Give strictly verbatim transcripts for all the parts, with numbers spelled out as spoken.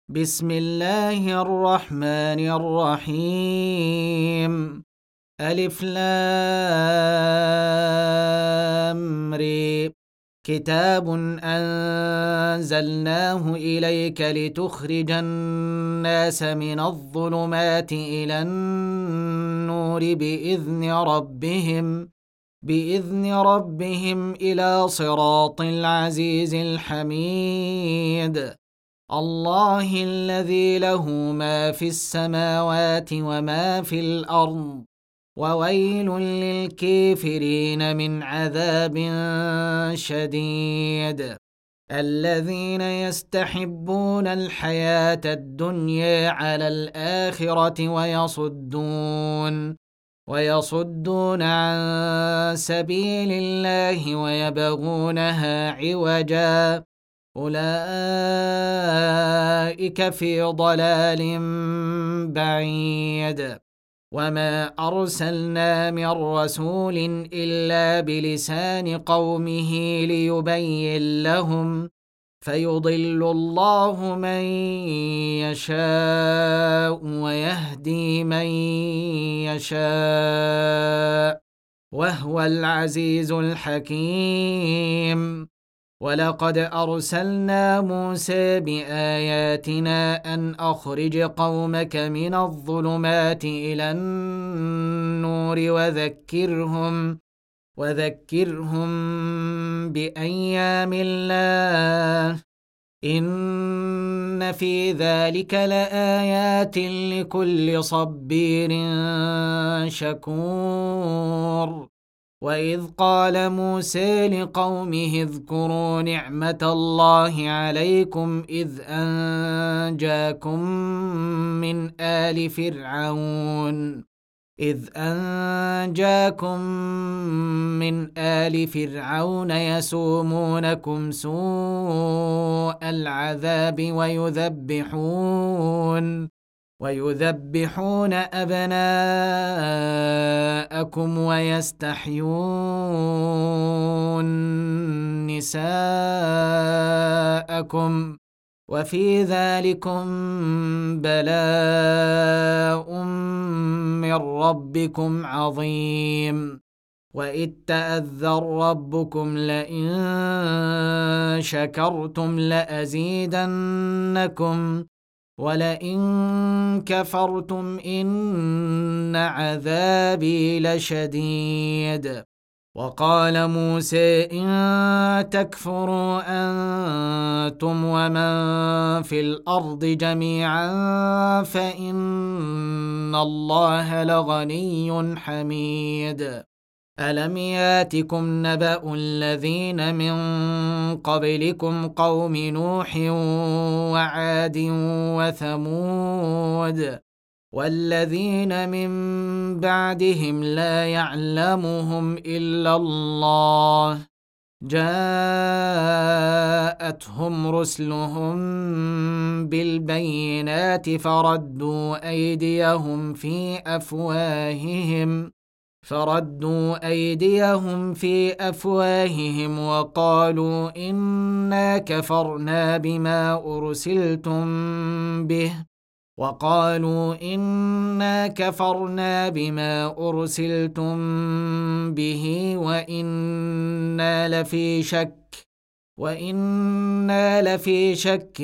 بسم الله الرحمن الرحيم. ألف لام ري. كتاب أنزلناه إليك لتخرج الناس من الظلمات إلى النور بإذن ربهم بإذن ربهم إلى صراط العزيز الحميد. الله الذي له ما في السماوات وما في الأرض، وويل للكافرين من عذاب شديد. الذين يستحبون الحياة الدنيا على الآخرة ويصدون ويصدون عن سبيل الله ويبغونها عوجا، أولئك في ضلال بعيد. وما أرسلنا من رسول إلا بلسان قومه ليبين لهم، فيضل الله من يشاء ويهدي من يشاء، وهو العزيز الحكيم. ولقد أرسلنا موسى بآياتنا أن أخرج قومك من الظلمات إلى النور وذكرهم وذكرهم بأيام الله، إن في ذلك لآيات لكل صبير شكور. وإذ قال موسى لقومه اذكروا نعمة الله عليكم إذ أنجاكم من آل فرعون إذ أنجاكم من آل فرعون يسومونكم سوء العذاب ويذبحون ويذبحون أبناءكم ويستحيون نساءكم، وفي ذلكم بلاء من ربكم عظيم. وإذ تأذن ربكم لئن شكرتم لأزيدنكم ولئن كفرتم إن عذابي لشديد. وقال موسى إن تكفروا أنتم ومن في الأرض جميعا فإن الله لغني حميد. ألم ياتكم نبأ الذين من قبلكم قوم نوح وعاد وثمود والذين من بعدهم لا يعلمهم إلا الله، جاءتهم رسلهم بالبينات فردوا أيديهم في أفواههم فردوا أيديهم في أفواههم وقالوا إنا كفرنا بما أرسلتم به وقالوا إنا كفرنا بما أرسلتم به وإنا لفي شك وإنا لفي شك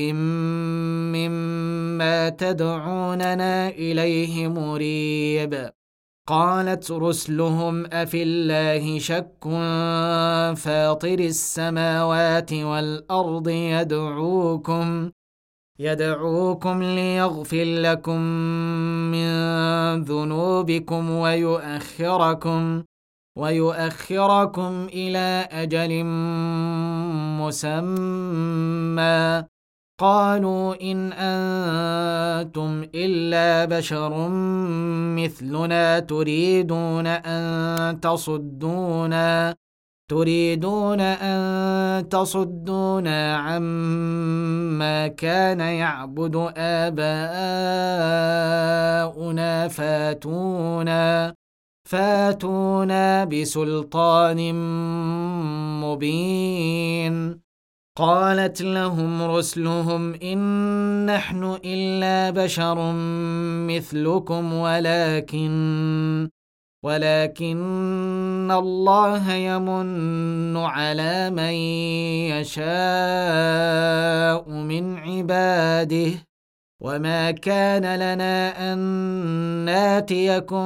مما تدعوننا إليه مريب. قالت رسلهم أفي الله شك فاطر السماوات والأرض يدعوكم يدعوكم ليغفر لكم من ذنوبكم ويؤخركم ويؤخركم إلى أجل مسمى. قالوا إن أنتم إلا بشر مثلنا تريدون أن تصدونا تريدون أن تصدونا عما كان يعبد آباؤنا فاتونا فاتونا بسلطان مبين. قالت لهم رسلهم إن نحن إلا بشر مثلكم ولكن ولكن الله يمن على من يشاء من عباده وما كان لنا أن ناتيكم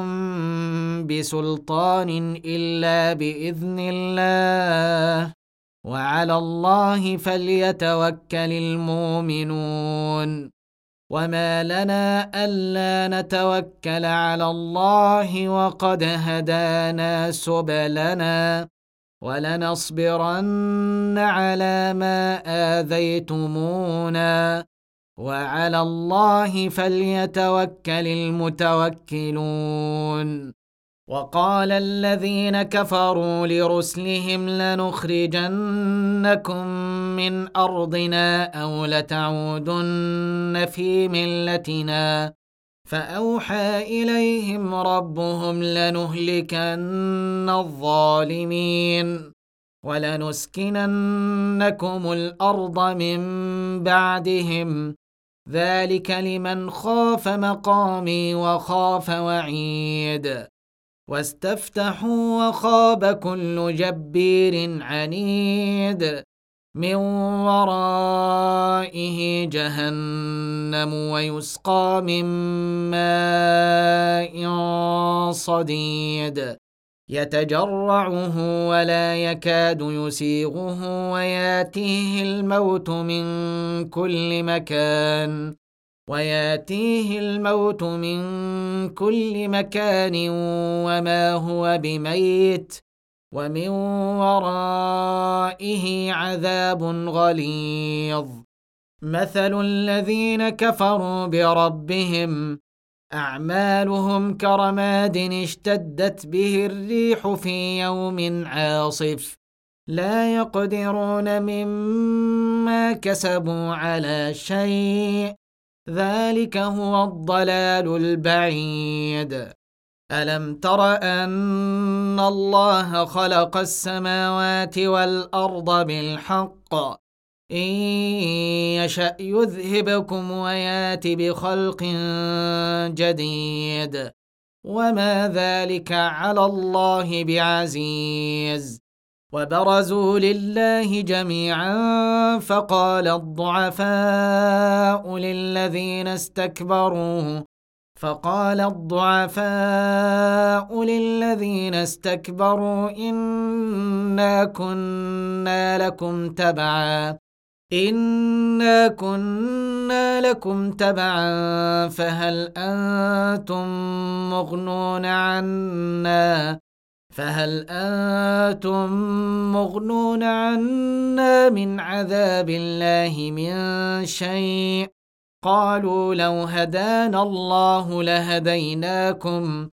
بسلطان إلا بإذن الله وعلى الله فليتوكل المؤمنون وما لنا ألا نتوكل على الله وقد هدانا سبلنا ولنصبرن على ما آذيتمونا وعلى الله فليتوكل المتوكلون وقال الذين كفروا لرسلهم لنخرجنكم من أرضنا أو لتعودن في ملتنا فأوحى إليهم ربهم لنهلكن الظالمين ولنسكننكم الأرض من بعدهم ذلك لمن خاف مقامي وخاف وعيد واستفتحوا وخاب كل جبير عنيد من ورائه جهنم ويسقى من ماء صديد يتجرعه ولا يكاد يسيغه وياتيه الموت من كل مكان وياتيه الموت من كل مكان وما هو بميت ومن ورائه عذاب غليظ مثل الذين كفروا بربهم أعمالهم كرماد اشتدت به الريح في يوم عاصف لا يقدرون مما كسبوا على شيء ذلك هو الضلال البعيد ألم تر أن الله خلق السماوات والأرض بالحق إن يشأ يذهبكم ويات بخلق جديد وما ذلك على الله بعزيز وبرزوا لله جميعا فقال الضعفاء للذين استكبروا فقال الضعفاء للذين استكبروا إنا كنا لكم تبعا إنا كنا لكم تبعا فهل أنتم مغنون عنا فهل أنتم مغنون عنا من عذاب الله من شيء قالوا لو هدانا الله لهديناكم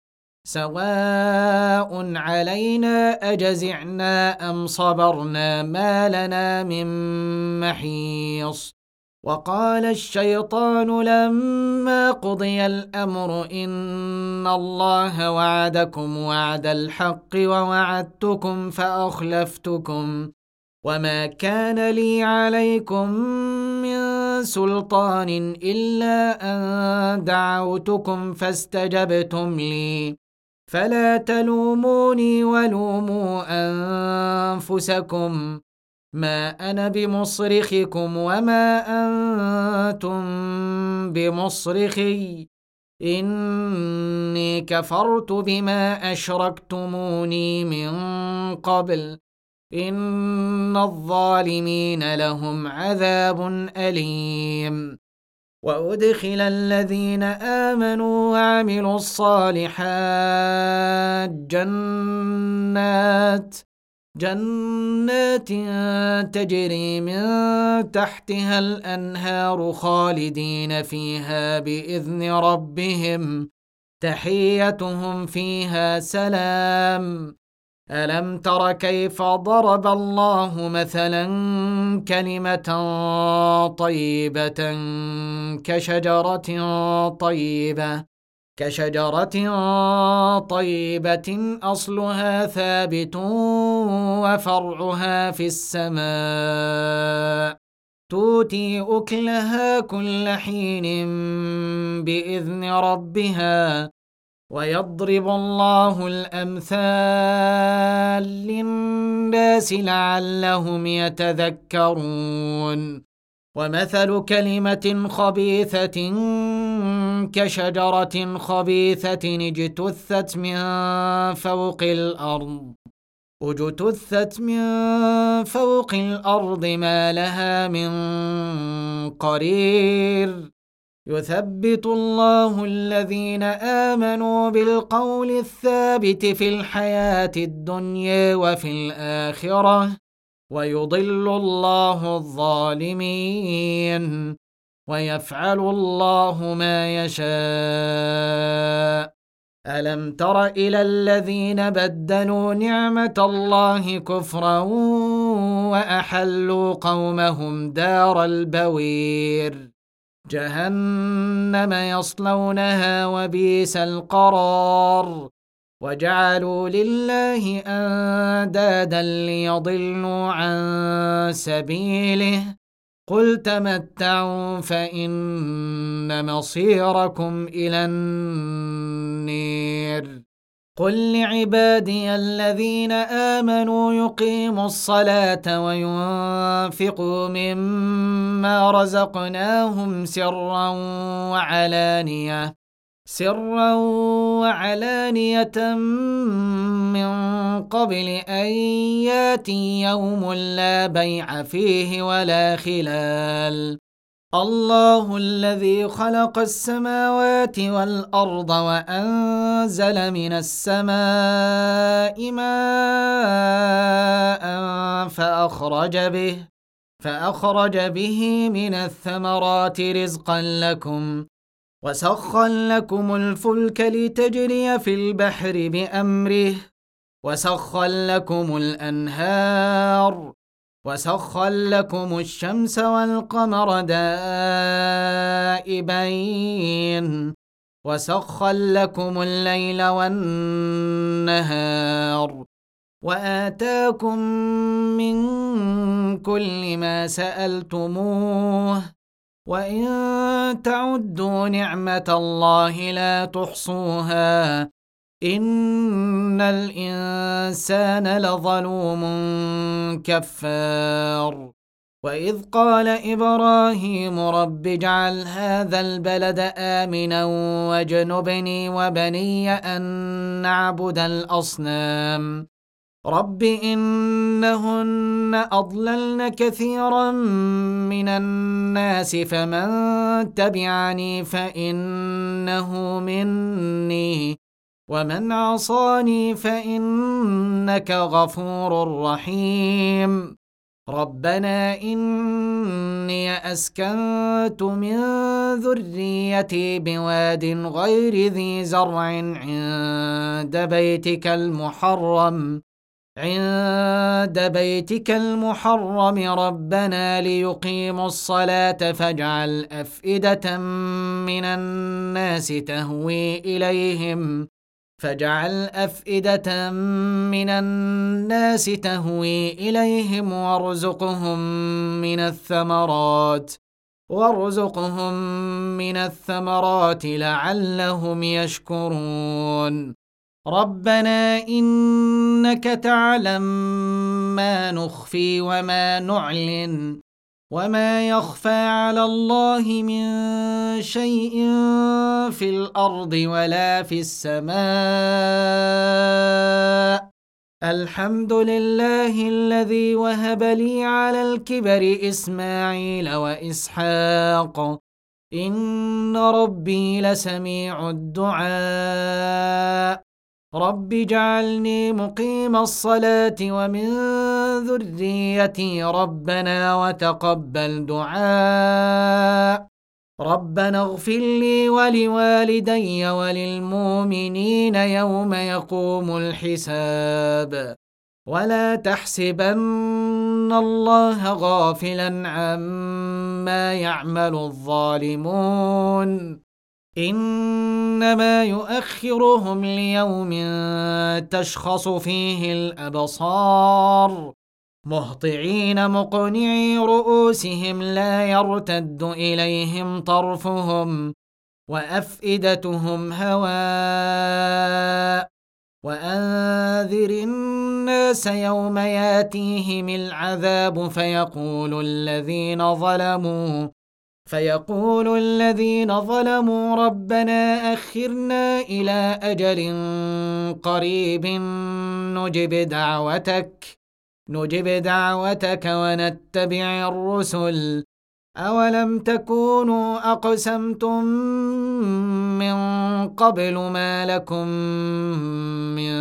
سواء علينا أجزعنا أم صبرنا ما لنا من محيص وقال الشيطان لما قضي الأمر إن الله وعدكم وعد الحق ووعدتكم فأخلفتكم وما كان لي عليكم من سلطان إلا أن دعوتكم فاستجبتم لي فلا تلوموني ولوموا أنفسكم ما أنا بمصرخكم وما أنتم بمصرخي إني كفرت بما أشركتموني من قبل إن الظالمين لهم عذاب أليم وأدخل الذين آمنوا وعملوا الصالحات جنات جنات تجري من تحتها الأنهار خالدين فيها بإذن ربهم تحيتهم فيها سلام ألم تر كيف ضرب الله مثلا كلمة طيبة كشجرة طيبة كشجرة طيبة أصلها ثابت وفرعها في السماء تؤتي أكلها كل حين بإذن ربها ويضرب الله الأمثال للناس لعلهم يتذكرون ومثل كلمة خبيثة كشجرة خبيثة اجتثت من فوق الأرض اجتثت من فوق الأرض ما لها من قرير يثبت الله الذين آمنوا بالقول الثابت في الحياة الدنيا وفي الآخرة ويضل الله الظالمين ويفعل الله ما يشاء ألم تر إلى الذين بدلوا نعمة الله كفرا وأحلوا قومهم دار البوير جهنم يصلونها وبئس القرار وجعلوا لله أندادا ليضلوا عن سبيله قل تمتعوا فإن مصيركم إلى النير قل لعبادي الذين آمنوا يقيموا الصلاة وينفقوا مما رزقناهم سرا وعلانية سرا وعلانية من قبل أن ياتي يوم لا بيع فيه ولا خلال الله الذي خلق السماوات والأرض وأنزل من السماء ماء فأخرج به فأخرج به من الثمرات رزقا لكم وسخر لكم الفلك لتجري في البحر بأمره وسخر لكم الأنهار وسخر لكم الشمس والقمر دائبين وسخر لكم الليل والنهار وآتاكم من كل ما سألتموه وإن تعدوا نعمة الله لا تحصوها إن الإنسان لظلوم كفار وإذ قال إبراهيم رب اجعل هذا البلد آمنا واجنبني وبني أن نعبد الأصنام رب إنهن أضللن كثيرا من الناس فمن تبعني فإنه مني ومن عصاني فإنك غفور رحيم ربنا إني أسكنت من ذريتي بواد غير ذي زرع عند بيتك المحرم عند بيتك المحرم ربنا ليقيموا الصلاة فاجعل أفئدة من الناس تهوي إليهم فاجعل أفئدة من الناس تهوي إليهم وارزقهم من الثمرات وارزقهم من الثمرات لعلهم يشكرون ربنا إنك تعلم ما نخفي وما نعلن وما يخفى على الله من شيء في الأرض ولا في السماء الحمد لله الذي وهب لي على الكبر إسماعيل وإسحاق إن ربي لسميع الدعاء رب اجعلني مقيم الصلاة ومن ذريتي ربنا وتقبل دعاء ربنا اغفر لي ولوالدي وللمؤمنين يوم يقوم الحساب ولا تحسبن الله غافلا عما يعمل الظالمون إنما يؤخرهم ليوم تشخص فيه الأبصار مهطعين مقنعي رؤوسهم لا يرتد إليهم طرفهم وأفئدتهم هواء وأنذر الناس يوم ياتيهم العذاب فيقول الذين ظلموا فيقول الذين ظلموا ربنا أخرنا إلى أجل قريب نجب دعوتك نجب دعوتك ونتبع الرسل أولم تكونوا أقسمتم من قبل ما لكم من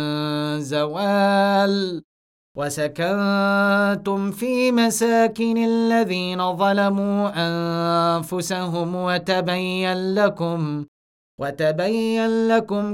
زوال وسكنتم في مساكن الذين ظلموا أنفسهم وتبين لكم وتبين لكم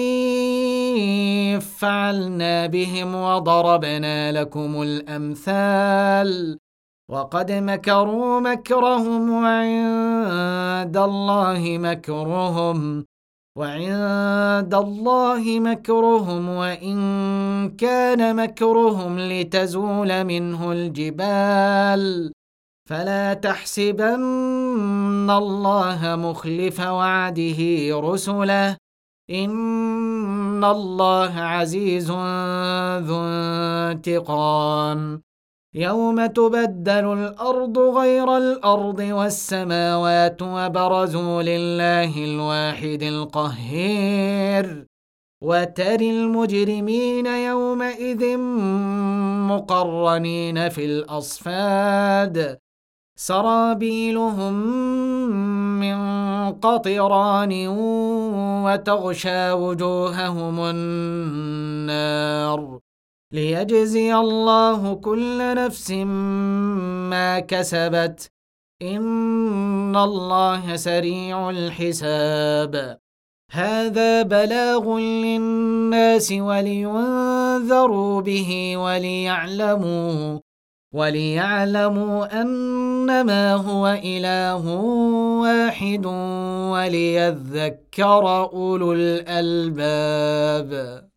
كيف فعلنا بهم وضربنا لكم الأمثال وقد مكروا مكرهم وعند الله مكرهم وعند الله مكرهم وإن كان مكرهم لتزول منه الجبال فلا تحسبن الله مخلف وعده رسله إن الله عزيز ذو انتقام يوم تبدل الأرض غير الأرض والسماوات وبرزوا لله الواحد القهير وترى المجرمين يومئذ مقرنين في الأصفاد سرابيلهم من قطران وتغشى وجوههم النار ليجزي الله كل نفس ما كسبت إن الله سريع الحساب هذا بلاغ للناس ولينذروا به وليعلموا وليعلموا أنما هو إله واحد وليذكر أولو الألباب.